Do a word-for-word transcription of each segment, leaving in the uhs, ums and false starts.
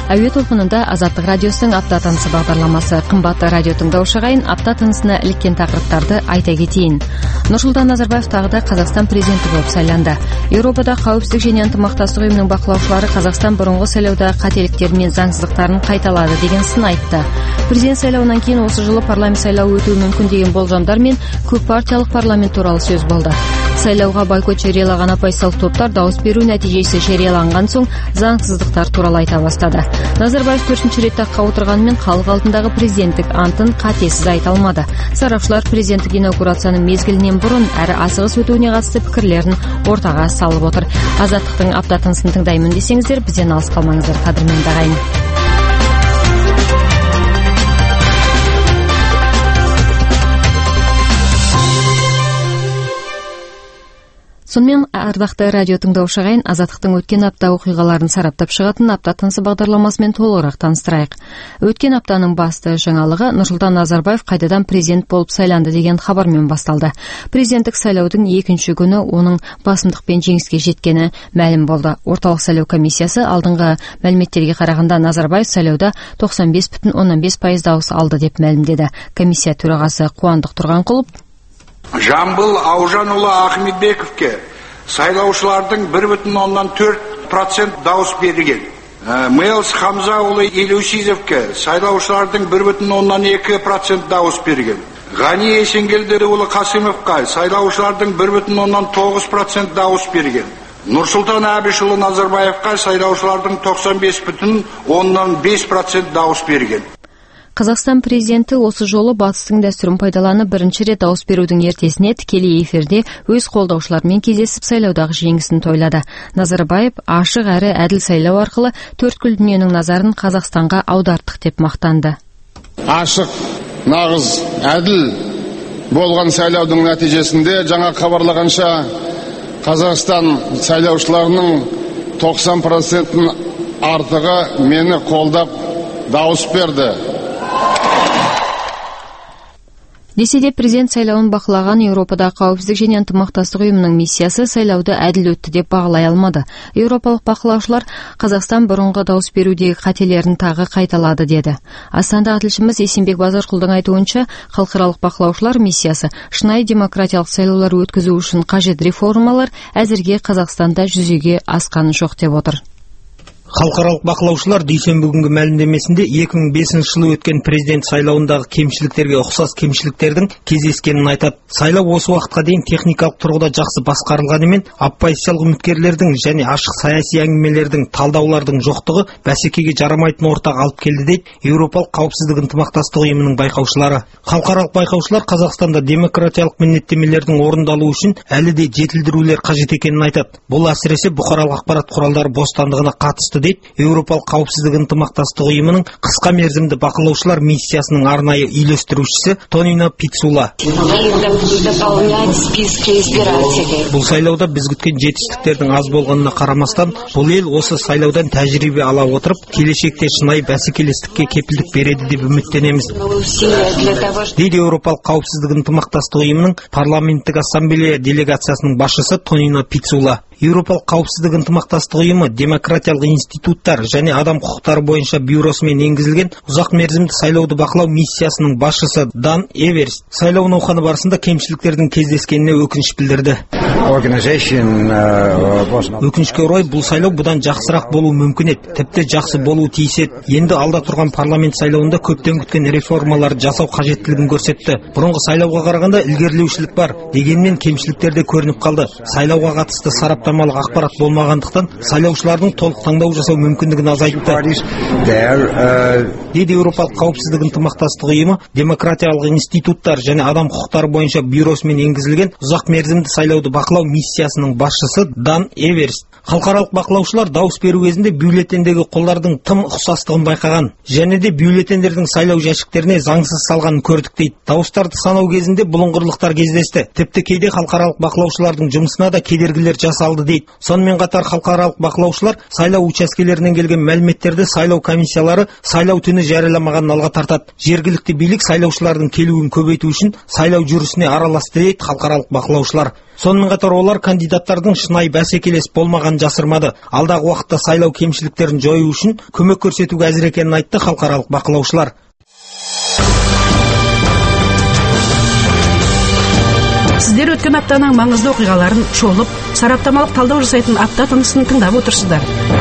Әуе толқынында Азаттық радиосының апта тынысы бағдарламасы. Қымбатты радио тыңдаушы ағайын, апта тынысына іліккен тақырыптарды айта кетейін. Нұрсұлтан Назарбаев тағы да Қазақстан президенті болып сайланды. Еуропада қауіпсіздік және ынтымақтастық ұйымының бақылаушылары Қазақстан бұрынғы сайлауда қателіктері мен заңсыздықтарын қайталады деген сын айтты. Президент сайлауынан кейін осы жылы парламент сайлауы өтуі мүмкін деген болжамдар мен көппартиялық парламент туралы сөз болды. Сайлауға бойкот жариялаған оппозициялық топтар дауыс беру нәтижесі жарияланған соң заңсыздықтар туралы айта бастады. Назарбаев төртінші рет таққа отырғанымен халық алдындағы президенттік антын қатесіз айта алмады. Сарапшылар президенттік инаугурацияның мезгілінен бұрын әрі асығыс өтуіне қатысты пікірлерін ортаға салып отыр. Азаттықтың апта тынысын тыңдаймын десеңіздер, бізден алыс қалмаңыздар, қадірменді ағайын. Сонымен ардақты радио тыңдаушы ағайын, Азаттықтың өткен апта оқиғаларын сараптап шығатын апта тынысы бағдарламасымен толығырақ таныстырайық. Өткен аптаның басты жаңалығы Нұрсұлтан Назарбаев қайтадан президент болып сайланды деген хабармен басталды. Президенттік сайлаудың екінші күні оның басымдықпен жеңіске жеткені мәлім болды. Орталық сайлау комиссиясы алдыңғы мәліметтерге қарағанда Назарбаев сайлауда тоқсан бес бүтін оннан бес пайыз дауыс алды деп мәлімдеді. Комиссия төрағасы Қуандық Тұрғанқұлов Жамбыл Аужанұлы Ахметбековке сайлаушылардың бір бүтін оннан төрт процент дауыс берілген. Мэлс Хамзаұлы Елеусизовке сайлаушылардың бір бүтін оннан екі процент дауыс берген. Ғани Есенгелдіұлы Қасымовқа сайлаушылардың бір бүтін оннан тоғыз процент дауыс берген. Нұрсұлтан Әбішұлы Назарбаевқа сайлаушылардың тоқсан бес бүтін оннан бес процент дауыс берген. Қазақстан президенті осы жолы батыстың дәстүрін пайдаланып бірінші рет дауыс берудің ертесіне тікелей эфирде өз қолдаушыларымен кездесіп сайлаудағы жеңісін тойлады. Назарбаев ашық әрі әділ сайлау арқылы төрткүл дүниенің назарын Қазақстанға аудардық деп мақтанды. Ашық, нағыз, әділ болған сайлаудың нәтижесінде жаңа хабарлағанша Қазақстан сайлаушыларының тоқсан проценттің артығы мені қолдап дауыс берді. Десе де президент сайлауын бақылаған Еуропада қауіпсіздік және ынтымақтастық ұйымының миссиясы сайлауды әділ өтті деп бағалай алмады. Еуропалық бақылаушылар Қазақстан бұрынғы дауыс берудегі қателерін тағы қайталады деді. Астанадағы тілшіміз Есенбек Базарқұлдың айтуынша, халықаралық бақылаушылар миссиясы шынайы демократиялық сайлаулар өткізу үшін қажет реформалар әзірге Қазақстанда жүзеге асқан жоқ деп отыр. Халықаралық бақылаушылар дүйсенбі күнгі мәлімдемесінде екі мың бесінші жылы өткен президент сайлауындағы кемшіліктерге ұқсас кемшіліктердің кездескенін айтады. Сайлау осы уақытқа дейін техникалық тұрғыда жақсы басқарылғанымен, оппозициялық үміткерлердің және ашық саяси әңгімелердің, талдаулардың жоқтығы бәсекеге жарамайтын ортаға алып келді дейді Еуропалық қауіпсіздік ынтымақтастық ұйымының байқаушылары. Халықаралық байқаушылар Қазақстанда демократиялық міндеттемелердің орындалуы үшін әлі де жетілдірулер қажет екенін айтады. Бұл әсіресе бұқаралық ақпарат құралдары бостандығына қатысты дейді Еуропалық қауіпсіздік ынтымақтастық ұйымының қысқа мерзімді бақылаушылар миссиясының арнайы үйлестірушісі Тонина Пицула. Бұл сайлауда біз күткен жетістіктердің аз болғанына қарамастан, бұл ел осы сайлаудан тәжірибе ала отырып, келешекте шынайы бәсекелестікке кепілдік береді деп үміттенеміз. дейді Еуропалық қауіпсіздік ынтымақтастық ұйымының парламенттік ассамблея делегациясының басшысы Тонина Пицула. Еуропалық қауіпсіздік ынтымақтастық ұйымы демократиялық институттар және адам құқықтары бойынша бюросымен енгізілген ұзақ мерзімді сайлауды бақылау миссиясының басшысы Дан Эверс сайлау науқаны барысында кемшіліктердің кездескеніне өкініш білдірді. Өкінішке орай, бұл сайлау бұдан жақсырақ болу мүмкін еді, тіпті жақсы болу тиіс еді. Енді алда тұрған парламент сайлауында көптен күткен реформаларды жасау қажеттілігін көрсетті. Бұрынғы сайлауға қарағанда ілгерілеушілік бар, дегенмен кемшіліктер де көрініп қалды. Сайлауға қатысты сараптамалық ақпарат болмағандықтан сайлаушылардың толық таңдау жасау мүмкіндігін азайтты. дейді Еуропалық қауіпсіздік ынтымақтастық ұйымы демократиялық институттар және адам құқықтары бойынша бюросымен енгізілген ұзақ мерзімді сайлауды бақылау миссиясының басшысы Дан Эверс. Халықаралық бақылаушылар дауыс беру кезінде бюллетендегі қолдардың тым ұқсастығын байқаған және де бюллетендердің сайлау жәшіктеріне заңсыз салғанын көрдік дейді. Дауыстарды санау кезінде бұлыңғырлықтар кездесті. Тіпті кейде халықаралық бақылаушылардың жұмысына да кедергілер жасалды дейді. Сонымен қатар халықаралық бақылаушылар сайлау учаскелерінен келген мәліметтерді сайлау комиссиялары сайлау түні жарияламағанын алға тартады. Жергілікті билік сайлаушылардың келуін көбейту үшін сайлау жүрісіне араласты дейді халықаралық бақылаушылар. Сонымен қатар олар кандидаттардың шынайы бәсекелес болмағанын жасырмады. Алдағы уақытта сайлау кемшіліктерін жою үшін көмек көрсетуге әзір екенін айтты халықаралық бақылаушылар. Сіздер өткен аптаның маңызды оқиғаларын шолып, сараптамалық талдау жасайтын апта тынысын тыңдап отырсыздар.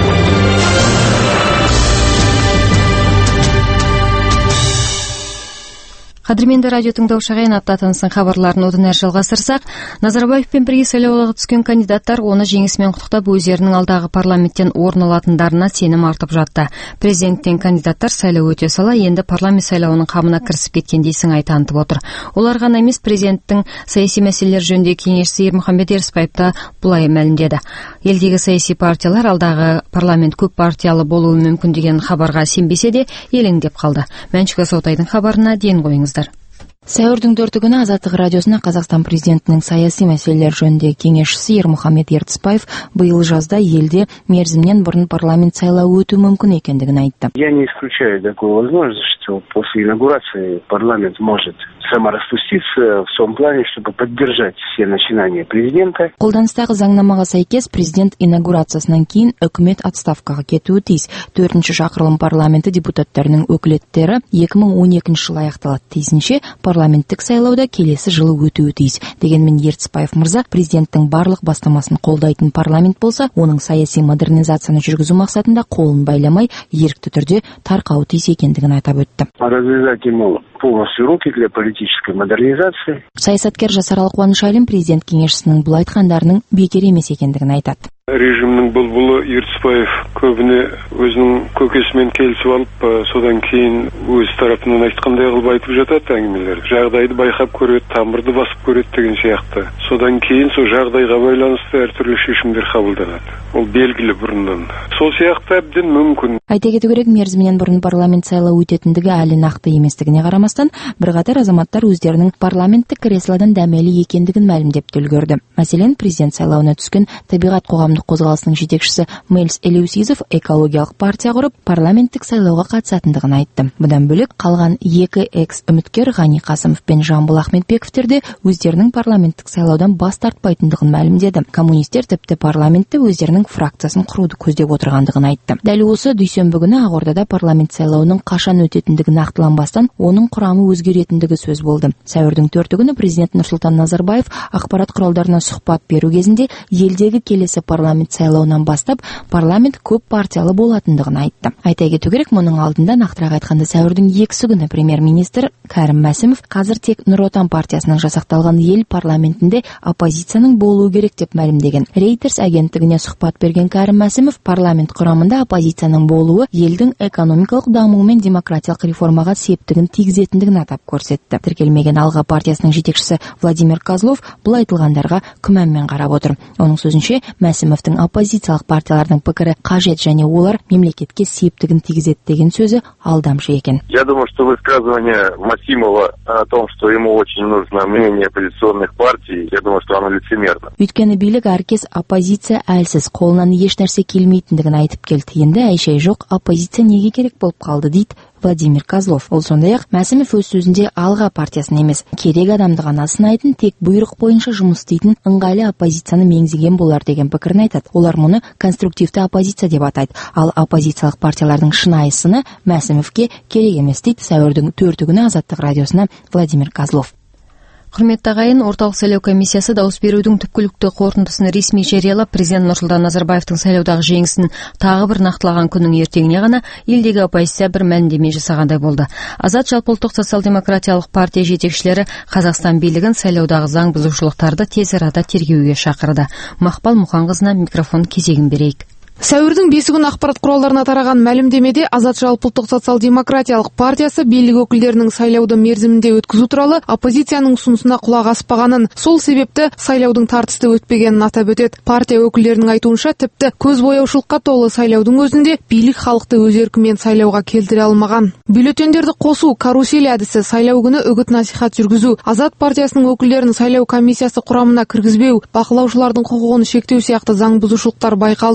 Қадірменді радио тыңдаушы ағайын, апта тынысын хабарларын одан әрі жалғастырсақ, Назарбаевпен бірге сайлауға түскен кандидаттар оны жеңісімен құттықтап өздерінің алдағы парламенттен орын алатындарына сенім артып жатты. Президенттен кандидаттар сайлау өте сала енді парламент сайлауының қамына кірісіп кеткендей сыңай танытып отыр. Олар ғана емес, президенттің саяси мәселелер жөніндегі кеңесшісі Ермұхамед Ерсіпаев та бұлай мәлімдеді. Елдегі саяси партиялар алдағы парламент көп партиялы болуы мүмкін деген хабарға сенбесе де елеңдеп қалды. Мәншүк Асаутайдың хабарына ден қойыңыздар. Сәуірдің төрті күні Азаттық радиосына Қазақстан президентінің саяси мәселелер жөніндегі кеңесшісі Ермұхамед Ерсіпаев биыл жазда елде мерзімнен бұрын парламент сайлауы өтуі мүмкін екендігін айтты. Я не исключаю такую возможность, что после инаугурации парламент может самораспуститься в том плане, чтобы поддержать все начинания президента. Қолданыстағы заңнамаға сәйкес президент инаугурациясынан кейін үкімет отставкаға кетуі тиіс. Төртінші шақырылым парламенті депутаттарының өкілеттері екі мың он екінші жылы аяқталады. Тиісінше парламенттік сайлауда келесі жылы өтуі тиіс. Дегенмен Ерсіпаев мырза президенттің барлық бастамасын қолдайтын парламент болса, оның саяси модернизацияны жүргізу мақсатында қолын байламай, ерікті түрде тарқауы тиіс екендігін атап өтті. Развязать ему полностью руки для политической модернизации. Саясаткер Жасаралы Қуанышалин президент кеңесшісінің бұл айтқандарының бекер емес екендігін айтады. Режимнің бұлбұлы Ерсіпаев көбіне өзінің көкесімен келісіп алып, содан кейін өз тарапынан айтқандай қылып айтып жатады әңгімелер. Жағдайды байқап көреді, тамырды басып көреді деген сияқты. Содан кейін сол жағдайға байланысты әртүрлі шешімдер қабылданады. Ол белгілі бұрыннан. Сол сияқты әбден мүмкін. Айта кету керек, мерзімінен бұрын парламент сайлауы өтетіндігі әлі нақты еместігіне қарамастан, бірқатар азаматтар өздерінің парламенттік креслодан дәмелі екендігін мәлімдеп те үлгерді. Мәселен, президент сайлауына түскен Табиғат қоғамдық қозғалысының жетекшісі Мэлс Элеусизов экологиялық партия құрып, парламенттік сайлауға қатысатындығын айтты. Бұдан бөлек, қалған екі экс-үміткер Ғани Қасымов пен Жамбыл Ахметбековтер де өздерінің парламенттік сайлаудан бас тартпайтындығын мәлімдеді. Коммунистер тіпті парламентте өздерінің фракциясын құруды көздеп отырғандығын айтты. Дәл осы дүйсенбі күні Ақордада парламент сайлауының қашан өтетіндігі нақтыланбастан, оның құрамы өзгеретіндігі сөз болды. Сәуірдің төрті күні президент Нұрсұлтан Назарбаев ақпарат құралдарына сұхбат беру кезінде елдегі келесі парламент сайлауынан бастап парламент көп партиялы болатындығын айтты. Айта кету керек, мұның алдында нақтырақ айтқанда сәуірдің екісі күні премьер-министр Кәрім Мәсімов қазір тек Нұр Отан партиясының жасақталған ел парламентінде оппозицияның болуы керек деп мәлімдеген. Reuters агенттігіне сұхбат берген Кәрім Мәсімов парламент құрамында оппозицияның болуы елдің экономикалық дамуы мен демократиялық реформаға септігін тигізетіндігін атап көрсетті. Тіркелмеген Алға партиясының жетекшісі Владимир Козлов бұл айтылғандарға күмәнмен қарап отыр. Оның сөзінше, Мәсімовтің оппозициялық партиялардың пікірі қажет және олар мемлекетке септігін тигізеді деген сөзі алдамшы екен. Я думаю, что высказывание Масимова о том, что ему очень нужно мнение оппозиционных партий, я думаю, что оно лицемерно. Өйткені билік әркез оппозиция әлсіз, қолынан еш нәрсе келмейтіндігін айтып келді. Енді әй-шәй жоқ, оппозиция неге керек болып қалды дейді Владимир Козлов. Ол сондай-ақ Мәсімов өз сөзінде Алға партиясын емес, керек адамды ғана сынайтын, тек бұйрық бойынша жұмыс істейтін ыңғайлы оппозицияны меңзеген болар деген пікірін айтады. Олар мұны конструктивті оппозиция деп атайды. Ал оппозициялық партиялардың шынайы сыны Мәсімовке керек емес дейді сәуірдің төрті күні Азаттық радиосына Владимир Козлов. Құрметті ағайын, орталық сайлау комиссиясы дауыс берудің түпкілікті қорытындысын ресми жариялап, президент Нұрсұлтан Назарбаевтың сайлаудағы жеңісін тағы бір нақтылаған күннің ертеңіне ғана елдегі оппозиция бір мәлімдеме жасағандай болды. Азат жалпыұлттық социал-демократиялық партия жетекшілері Қазақстан билігін сайлаудағы заң бұзушылықтарды тез арада тергеуге шақырды. Мақпал Мұханқызына микрофон кезегін берейік. Сәуірдің бесі күні ақпарат құралдарына тараған мәлімдемеде Азат жалпыұлттық социал-демократиялық партиясы билік өкілдерінің сайлауды мерзімінде өткізу туралы оппозицияның ұсынысына құлақ аспағанын, сол себепті сайлаудың тартысты өтпегенін атап өтеді. Партия өкілдерінің айтуынша, тіпті көзбояушылыққа толы сайлаудың өзінде билік халықты өз еркімен сайлауға келтіре алмаған. Бюллетендерді қосу, карусель әдісі, сайлау күні үгіт насихат жүргізу, Азат партиясының өкілдерін сайлау комиссиясы құрамына кіргізбеу, бақылаушылардың құқығын шектеу сияқты заң бұзушылықтар байқалды. Осы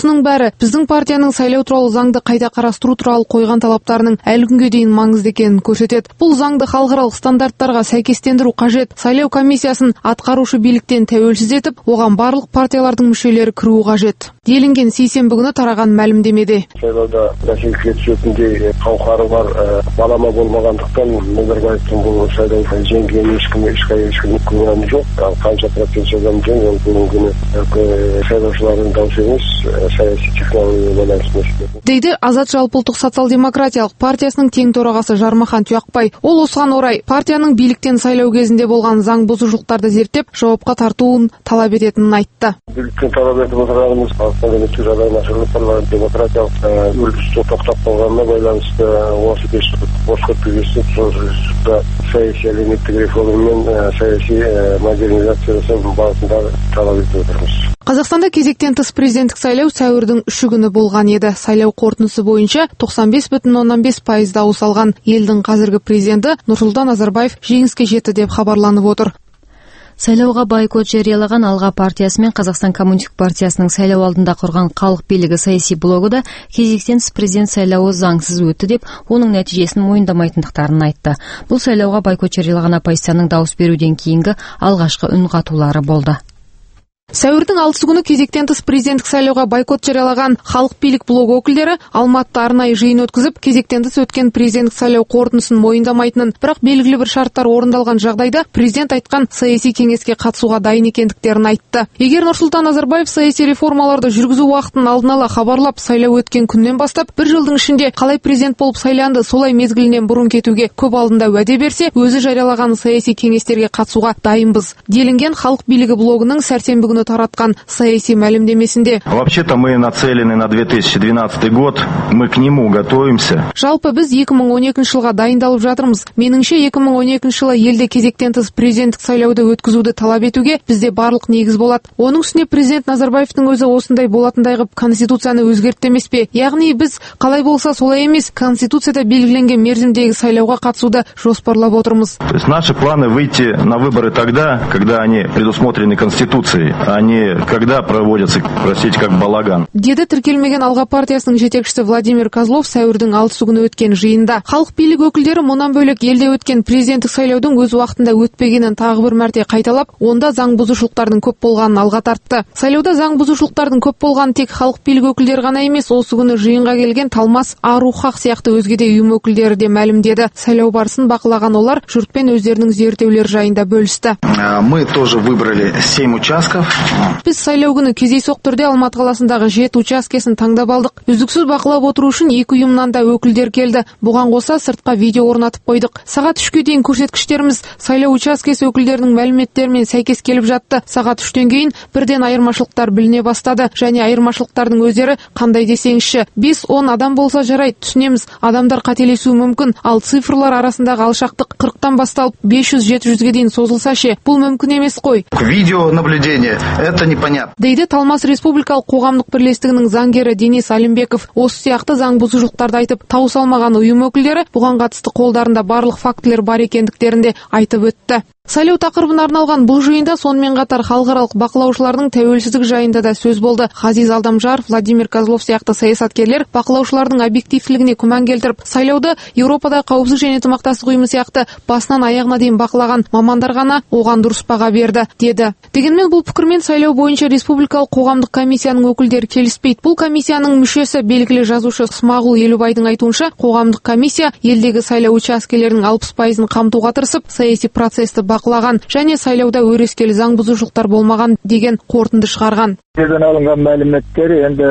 осының бәрі біздің партияның сайлау туралы заңды қайта қарастыру туралы қойған талаптарының әлі күнге дейін маңызды екенін көрсетеді. Бұл заңды халықаралық стандарттарға сәйкестендіру қажет. Сайлау комиссиясын атқарушы биліктен тәуелсіз етіп, оған барлық партиялардың мүшелері кіруі қажет делінген сейсенбі күні тараған мәлімдемеде. Сайлауда бәсекеге түсетіндей қауқары бар балама болмағандықтан Назарбаевтың бұл сайлауға жеңгенін ешкім ешкім күмәні жоқ. Ал қанша процент содан тең ол бүгінгі сайлаушылардың дауысы емес, саяси технология байланысты мәселе. Дейді Азат жалпыұлттық социал-демократиялық партиясының тең төрағасы Жармахан Тұяқбай. Ол осыған орай партияның биліктен сайлау кезінде болған заң бұзушылықтарды зерттеп, жауапқа тартуын талап ететінін айтты. Биліктен талап етіп отырғанымыз халықтың әлеуметтік жағдайы нашарлап парламент демократиялық үрдісті тоқтап қалғанына байланысты осы бес босқа түйісіп, сол жүрісті саяси әлеуметтік реформа мен саяси модернизация жасау бағытында талап етіп отырмыз. Қазақстанда кезектен тыс президенттік сайлау сәуірдің үші күні болған еді. Сайлау қорытындысы бойынша тоқсан бес бүтін оннан бес пайыз дауыс алған елдің қазіргі президенті Нұрсұлтан Назарбаев жеңіске жетті деп хабарланып отыр. Сайлауға бойкот жариялаған Алға партиясы мен Қазақстан Коммунистік партиясының сайлау алдында құрған халық билігі саяси блогы да кезектен тыс президент сайлауы заңсыз өтті деп, оның нәтижесін мойындамайтындықтарын айтты. Бұл сайлауға бойкот жариялаған оппозицияның дауыс беруден кейінгі алғашқы үн қатулары болды. Сәуірдің алтысы күні кезектен тыс президенттік сайлауға бойкот жариялаған халық билік блог өкілдері Алматыда арнайы жиын өткізіп, кезектен тыс өткен президенттік сайлау қорытындысын мойындамайтынын, бірақ белгілі бір шарттар орындалған жағдайда президент айтқан саяси кеңеске қатысуға дайын екендіктерін айтты. Егер Нұрсұлтан Назарбаев саяси реформаларды жүргізу уақытын алдын ала хабарлап, сайлау өткен күннен бастап бір жылдың ішінде қалай президент болып сайланды, солай мезгілінен бұрын кетуге көп алдында уәде берсе, өзі жариялаған саяси кеңестерге қатысуға дайынбыз делінген халық билігі блогының сәрсенбі күні таратқан саяси мәлімдемесінде. Вообще-то мы нацелены на две тысячи двенадцатый год, мы к нему готовимся. Жалпы біз екі мың он екінші жылға дайындалып жатырмыз. Меніңше екі мың он екінші жылы елде кезектен тыс президенттік сайлауды өткізуді талап етуге бізде барлық негіз болады. Оның үстіне президент Назарбаевтың өзі осындай болатындай қып конституцияны өзгертті емес пе? Яғни біз қалай болса солай емес, конституцияда белгіленген мерзімдегі сайлауға қатысуды жоспарлап отырмыз. То есть наши планы выйти на выборы тогда, когда они предусмотрены конституцией, а не когда проводятся, простите, как балаган. Деді тіркелмеген Алға партиясының жетекшісі Владимир Козлов сәуірдің алтысы күні өткен жиында. Халық билік өкілдері мұнан бөлек елде өткен президенттік сайлаудың өз уақытында өтпегенін тағы бір мәрте қайталап, онда заң бұзушылықтардың көп болғанын алға тартты. Сайлауда заң бұзушылықтардың көп болғаны тек халық билік өкілдері ғана емес, осы күні жиынға келген Талмас Арухақ сияқты өзге де ұйым өкілдері де мәлімдеді. Сайлау барысын бақылаған олар жұртпен өздерінің зерттеулері жайында бөлісті. Мы тоже выбрали семь участков. Біз сайлау күні кездейсоқ түрде Алматы қаласындағы жеті учаскесін таңдап алдық. Үздіксіз бақылап отыру үшін екі ұйымнан да өкілдер келді. Бұған қоса сыртқа видео орнатып қойдық. Сағат үшке дейін көрсеткіштеріміз сайлау учаскесі өкілдерінің мәліметтерімен сәйкес келіп жатты. Сағат үштен кейін бірден айырмашылықтар біліне бастады. Және айырмашылықтардың өздері қандай десеңізші, бес он адам болса жарайды, түсінеміз, адамдар қателесуі мүмкін, ал цифрлар арасындағы алшақтық қырықтан басталып бес жүз жеті жүзге дейін созылса ше, бұл мүмкін емес қой. Видео наблюдение это непонятно. Дейді Талмас Республикалық қоғамдық бірлестігінің заңгері Денис Алимбеков. Осы сияқты заң бұзушылықтарды айтып, тауыс алмаған ұйым өкілдері бұған қатысты қолдарында барлық фактілер бар екендіктерінде айтып өтті. Сайлау тақырыбына арналған бұл жиында сонымен қатар халықаралық бақылаушылардың тәуелсіздік жайында да сөз болды. Ғазиз Алдамжаров, Владимир Козлов сияқты саясаткерлер бақылаушылардың объективтілігіне күмән келтіріп, сайлауды Еуропада қауіпсіздік және ынтымақтастық ұйымы сияқты басынан аяғына дейін бақылаған мамандар ғана оған дұрыс баға берді, деді. Дегенмен бұл пікірмен сайлау бойынша республикалық қоғамдық комиссияның өкілдері келіспейді. Бұл комиссияның мүшесі белгілі жазушы Смағұл Елубайдың айтуынша, қоғамдық комиссия елдегі сайлау учаскелерінің алпыс пайызын қамтуға тырысып, саяси процесті бақылаған және сайлауда өрескел заң бұзушылықтар болмаған деген қорытынды шығарған. Жерден алынған мәліметтер енді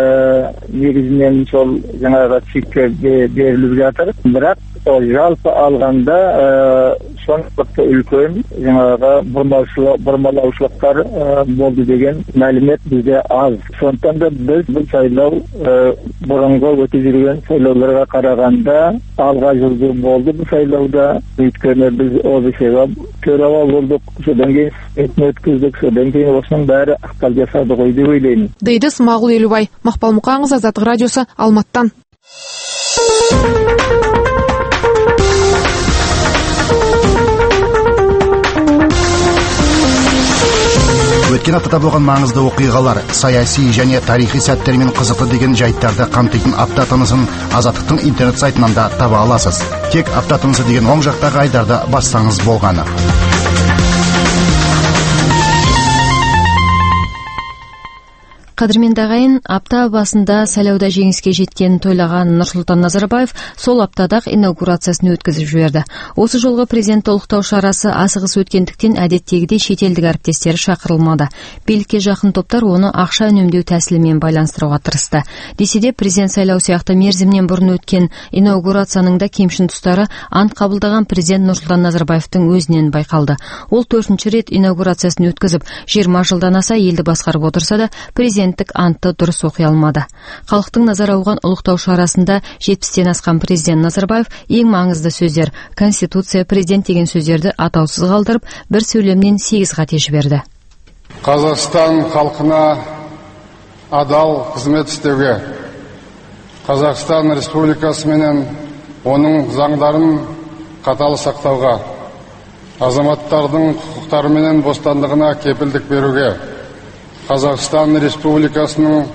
негізінен сол жаңағы цикке беріліп жатыр. Бірақ жалпы алғанда соншалықты үлкен жаңағы бұрмалаушылықтар болды деген мәлімет бізде аз. Сондықтан да біз бұл сайлау бұрынғы өтіп жүрген сайлауларға қарағанда алға жылжу болды бұл сайлауда. Өйткені біз ОБС-ға төраға болдық, содан кейін өткіздік, содан кейін осының бәрі ықпал жасады ғой деп ойлаймын. Дейді Смағұл Елубай. Мақпал Мұқаңыз, Азаттық радиосы, Алматыдан. өткен аптада болған маңызды оқиғалар, саяси және тарихи сәттер мен қызықты деген жайттарды қамтитын апта тынысын Азаттықтың интернет сайтынан да таба аласыз. Тек апта тынысы деген оң жақтағы айдарды бассаңыз болғаны. Қадірменді ағайын, апта басында сайлауда жеңіске жеткен тойлаған Нұрсұлтан Назарбаев сол аптадағы инаугурациясын өткізіп жіберді. Осы жолғы президент ұлықтау шарасы асығыс өткендіктен әдеттегідей шетелдік әріптестері шақырылмады. Билікке жақын топтар оны ақша үнемдеу тәсілімен байланыстыруға тырысты. Десе де президент сайлау сияқты мерзімнен бұрын өткен инаугурацияның да кемшін тұстары ант қабылдаған президент Нұрсұлтан Назарбаевтың өзінен байқалды. Ол төртінші рет инаугурациясын өткізіп, жиырма жылдан аса елді басқарып отырса да, президент антты дұрыс оқи алмады. Халықтың назар ауған ұлықтау шарасында жетпістен асқан президент Назарбаев ең маңызды сөздер, Конституция, президент деген сөздерді атаусыз қалдырып, бір сөйлемнен сегіз қате жіберді. Қазақстан халқына адал қызмет істеуге, Қазақстан Республикасы менен оның заңдарын қатал сақтауға, азаматтардың құқықтары менен бостандығына кепілдік беруге, Қазақстан Республикасының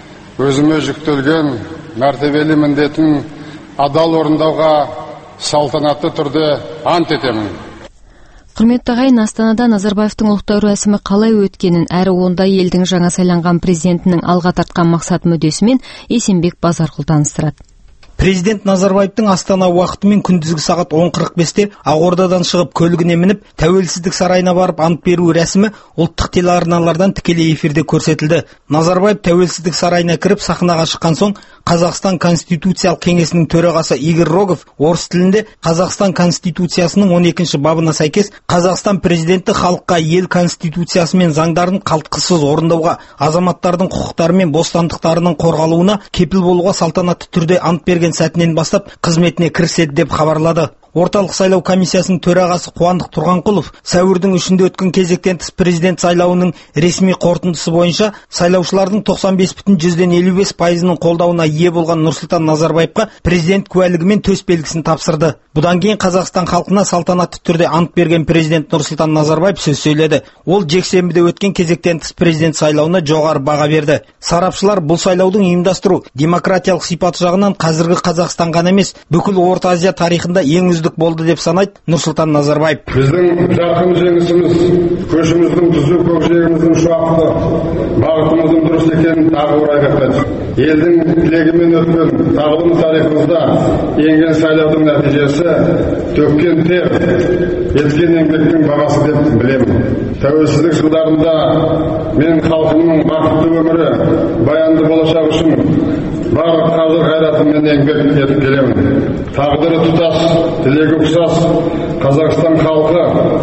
өзіме жүктелген мәртебелі міндетін адал орындауға салтанатты түрде ант етемін. Құрметті ағайын, Астанада Назарбаевтың ұлықтау рәсімі қалай өткенін, әрі онда елдің жаңа сайланған президентінің алға тартқан мақсат мүддесімен Есенбек Базарқұл таныстырады. Президент Назарбаевтың Астана уақытымен күндізгі сағат он қырық бесте Ақордадан шығып көлігіне мініп, Тәуелсіздік сарайына барып ант беру рәсімі ұлттық телеарналардан тікелей эфирде көрсетілді. Назарбаев Тәуелсіздік сарайына кіріп сахнаға шыққан соң, Қазақстан Конституциялық кеңесінің төрағасы Игорь Рогов орыс тілінде Қазақстан Конституциясының он екінші бабына сәйкес Қазақстан президенті халыққа ел конституциясы мен заңдарын қалтқысыз орындауға, азаматтардың құқықтары мен бостандықтарының қорғалуына кепіл болуға салтанатты түрде ант берген сәтінен бастап қызметіне кіріседі деп хабарлады. Орталық сайлау комиссиясының төрағасы Қуандық Тұрғанқұлов сәуірдің үшінде өткен кезектен тыс президент сайлауының ресми қорытындысы бойынша сайлаушылардың тоқсан бес бүтін жүзден елу бес пайызының қолдауына ие болған Нұрсұлтан Назарбаевқа президент куәлігі мен төс белгісін тапсырды. Бұдан кейін Қазақстан халқына салтанатты түрде ант берген президент Нұрсұлтан Назарбаев сөз сөйледі. Ол жексенбіде өткен кезектен тыс президент сайлауына жоғары баға берді. Сарапшылар бұл сайлаудың ұйымдастыру демократиялық сипаты жағынан қазіргі Қазақстан ғана емес, бүкіл Орта Азия тарихында ең үздік болды деп санайды Нұрсұлтан Назарбаев. Біздің жарқын жеңісіміз, көшіміздің түзу, көкжиегіміздің шуақты, бағытымыздың дұрыс екенін тағы бір айғақтайды. Елдің тілегімен өткен тағылым тарихымызда енген сайлаудың нәтижесі төккен тер, еткен еңбектің бағасы деп білемін. Тәуелсіздік жылдарында мен халқымның бақытты өмірі, баянды болашақ үшін бар қазір қайратыммен еңбек етіп келемін. Тағдыры тұтас, тілегі ұқсас Қазақстан халқы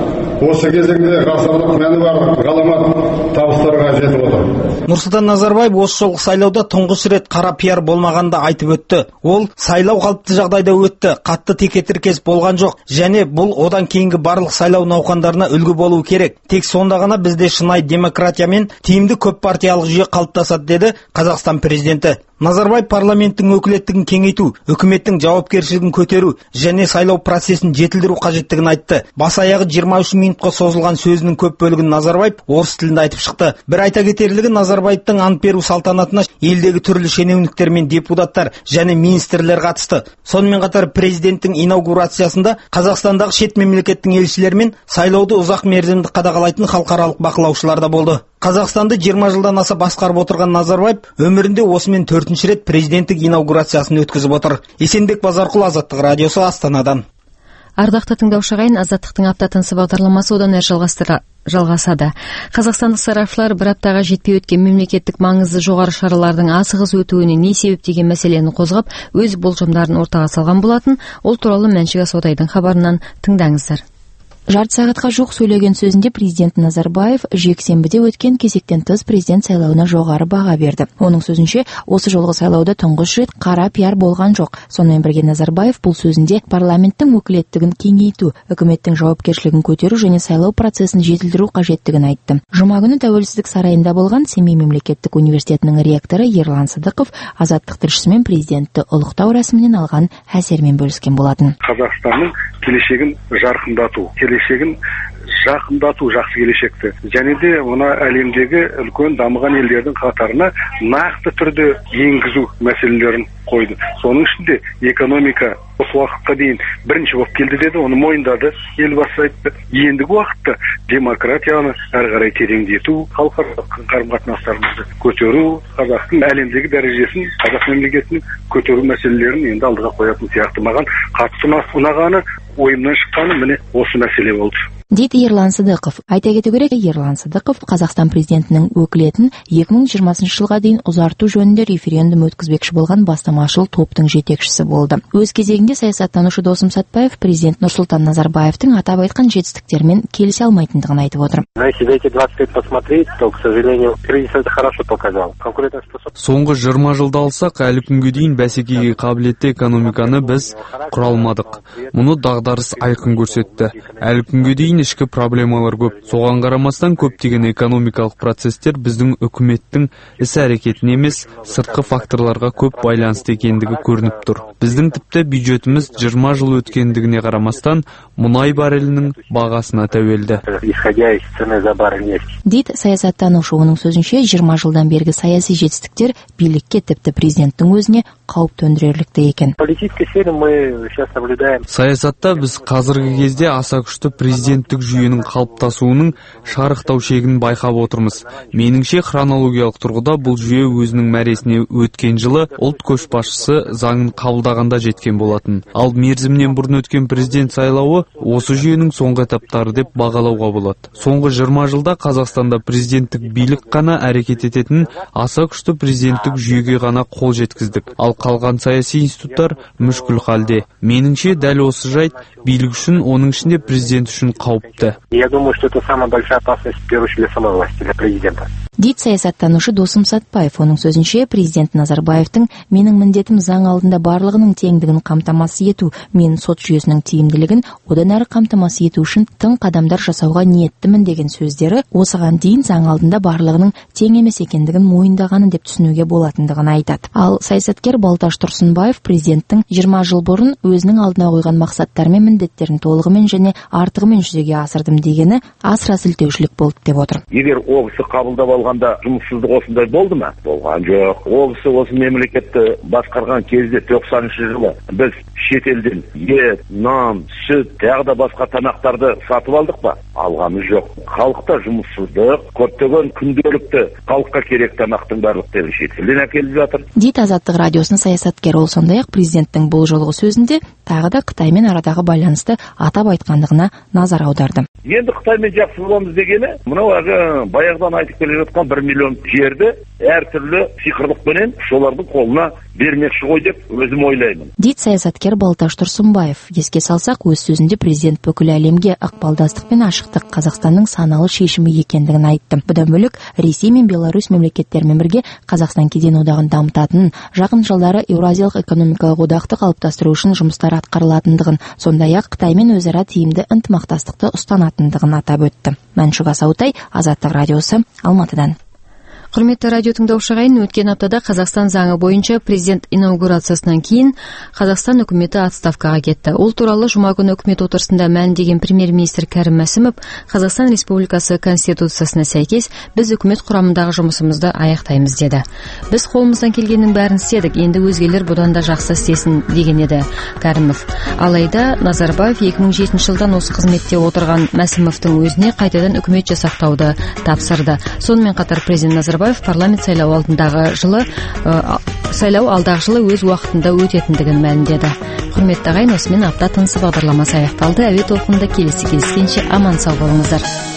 осы кезеңде ғасырлық мәні бар ғаламат табыстарға жетіп отыр. Нұрсұлтан Назарбаев осы жолғы сайлауда тұңғыш рет қара пиар болмағанда айтып өтті. Ол сайлау қалыпты жағдайда өтті, қатты текетіркес болған жоқ, және бұл одан кейінгі барлық сайлау науқандарына үлгі болуы керек. Тек сонда ғана бізде шынайы демократия мен тиімді көп партиялық жүйе қалыптасады, деді Қазақстан президенті. Назарбаев парламенттің өкілеттігін кеңейту, үкіметтің жауапкершілігін көтеру және сайлау процесін жетілдіру қажеттігін айтты. Бас аяғы жиырма үш минутқа созылған сөзінің көп бөлігін Назарбаев орыс тілінде айтып шықты. Бір айта кетерлігі, Назарбаевтың ант беру салтанатына елдегі түрлі шенеуніктер мен депутаттар және министрлер қатысты. Сонымен қатар президенттің инаугурациясында Қазақстандағы шет мемлекеттің елшілері мен сайлауды ұзақ мерзімді қадағалайтын халықаралық бақылаушылар да болды. Қазақстанды жиырма жылдан аса басқарып отырған Назарбаев өмірінде осымен төртінші рет президенттік инаугурациясын өткізіп отыр. Есенбек Базарқұл, Азаттық радиосы, Астанадан. Ардақты тыңдаушы ағайын, Азаттықтың апта тынысы бағдарламасы одан әрі жалғастыра жалғасады. Қазақстандық сарапшылар бір аптаға жетпей өткен мемлекеттік маңызды жоғары шаралардың асығыс өтуіне не себеп деген мәселені қозғап, өз болжамдарын ортаға салған болатын. Ол туралы Мәншік Асаудайдың хабарынан тыңдаңыздар. Жарты сағатқа жоқ сөйлеген сөзінде президент Назарбаев жексенбіде өткен кезектен тыс президент сайлауына жоғары баға берді. Оның сөзінше, осы жолғы сайлауда тұңғыш рет қара пиар болған жоқ. Сонымен бірге Назарбаев бұл сөзінде парламенттің өкілеттігін кеңейту, үкіметтің жауапкершілігін көтеру және сайлау процесін жетілдіру қажеттігін айтты. Жұма күні Тәуелсіздік сарайында болған Семей мемлекеттік университетінің ректоры Ерлан Сыдықов Азаттық тілшісімен президентті ұлықтау рәсімінен алған әсермен бөліскен болатын. Қазақстанның келешегін жарқындату, келешегін жақындату жақсы келешекті, және де оны әлемдегі үлкен дамыған елдердің қатарына нақты түрде енгізу мәселелерін қойды. Соның ішінде экономика осы уақытқа дейін бірінші болып келді деді, оны мойындады, елбасы айтты. Ендігі уақытта демократияны әрі қарай тереңдету, халықаралық қарым-қатынастарымызды көтеру, қазақтың әлемдегі дәрежесін, қазақ мемлекетінің көтеру мәселелерін енді алдыға қоятын сияқты. Маған қатты ұнағаны, ойымнан шыққаны міне осы мәселе болды. Дейді Ерлан Сыдықов. Айта кету керек, Ерлан Сыдықов Қазақстан президентінің өкілетін екі мың жиырмасыншы жылға дейін ұзарту жөнінде референдум өткізбекші болған бастамашыл топтың жетекшісі болды. Өз кезегінде саясаттанушы Досым Сатпаев президент Нұрсұлтан Назарбаевтың атап айтқан жетістіктермен келісе алмайтындығын айтып отыр. Соңғы жиырма жылда алсақ, әлі күнге дейін бәсекеге қабілетті экономиканы біз құра алмадық. Мұны дағдарыс айқын көрсетті. Әлі күнге дейін ішкі проблемалар көп. Соған қарамастан көптеген экономикалық процестер біздің үкіметтің іс-әрекетіне емес, сыртқы факторларға көп байланысты екендігі көрініп тұр. Біздің тіпті бюджетіміз жиырма жыл өткендігіне қарамастан мұнай баррелінің бағасына тәуелді. Дейді саясаттанушы. Оның сөзінше, жиырма жылдан бергі саяси жетістіктер билікке, тіпті президенттің өзіне қауіп төндірерлікті екен. Саясатта біз қазіргі кезде аса күшті президенттік жүйенің қалыптасуының шарықтау шегін байқап отырмыз. Меніңше, хронологиялық тұрғыда бұл жүйе өзінің мәресіне өткен жылы ұлт көшбасшысы заңын қабылдағанда жеткен болатын. Ал мерзімнен бұрын өткен президент сайлауы осы жүйенің соңғы этаптары деп бағалауға болады. Соңғы жиырма жылда Қазақстанда президенттік билік қана әрекет ететін аса күшті президенттік жүйеге ғана қол жеткіздік. Ал қалған саяси институттар мүшкіл халде. Меніңше, дәл осы жайт билік үшін, оның ішінде президент үшін қауіпті. Я думаю, что это самая большая опасность, в первую очередь, для самой власти, для президента. Дейді саясаттанушы Досым Сатпаев. Оның сөзінше, президент Назарбаевтың менің міндетім заң алдында барлығының теңдігін қамтамасыз ету, мен сот жүйесінің тиімділігін одан әрі қамтамасыз ету үшін тың қадамдар жасауға ниеттімін деген сөздері осыған дейін заң алдында барлығының тең емес екендігін мойындағаны деп түсінуге болатындығын айтады. Ал саясаткер Балташ Тұрсынбаев президенттің жиырма жыл бұрын өзінің алдына қойған мақсаттар мен міндеттерін толығымен және артығымен жүзеге асырдым дегені асыра сілтеушілік болды деп отыр. Егер ол кісі қабылдап алғанда жұмыссыздық осындай болды ма? Болған жоқ. Ол кісі осы мемлекетті басқарған кезде тоқсаныншы жылы біз шетелден ет, нан, сүт, тағы да басқа тамақтарды сатып алдық па? Алғамыз жоқ. Халықта жұмыссыздық, көптеген күнделікті халыққа керек тамақтың барлықтарын шетелден әкеліп жатыр. Дейді Азаттық радиосының саясаткер. Ол сондай-ақ президенттің бұл жолғы сөзінде тағы да Қытаймен арадағы байланысты атап айтқандығына назар аударды. Енді Қытаймен жақсы боламыз дегені, мынау баяғыдан айтып келе жатқан бір миллион жерді әртүрлі сиқырлықпенен солардың қолына бермекші ғой деп өзім ойлаймын. Дейді саясаткер Балташ Тұрсынбаев. Еске салсақ, өз сөзінде президент бүкіл әлемге ықпалдастық пен ашықтық Қазақстанның саналы шешімі екендігін айтты. Бұдан бөлек Ресей мен Беларусь мемлекеттерімен бірге Қазақстан кеден одағын дамытатынын, жақын жылдары Еуразиялық экономикалық одақты қалыптастыру үшін жұмыстар атқарылатындығын, сондай-ақ Қытаймен өзара тиімді ынтымақтастықты ұстанатындығын атап өтті. Мәншүк Асаутай, Азаттық радиосы, Алматыдан. Құрметті радио тыңдаушы ағайын, өткен аптада Қазақстан заңы бойынша президент инаугурациясынан кейін Қазақстан үкіметі отставкаға кетті. Ол туралы жұма күні үкімет отырысында мәлімдеген премьер-министр Кәрім Мәсімов, Қазақстан Республикасы Конституциясына сәйкес біз үкімет құрамындағы жұмысымызды аяқтаймыз деді. Біз қолымыздан келгеннің бәрін істедік, енді өзгелер бұдан да жақсы істесін деген еді Кәрімов. Алайда Назарбаев екі мың жетінші жылдан осы қызметте отырған Мәсімовтың өзіне қайтадан үкімет жасақтауды тапсырды. Сонымен қатар президент Назарбаев парламент сайлау алдындағы жылы ә, сайлау алдағы жылы өз уақытында өтетіндігін мәлімдеді. Құрметті ағайын, осымен апта тынысы бағдарламасы аяқталды. Әуе толқынында келесі кездескенше аман сау болыңыздар.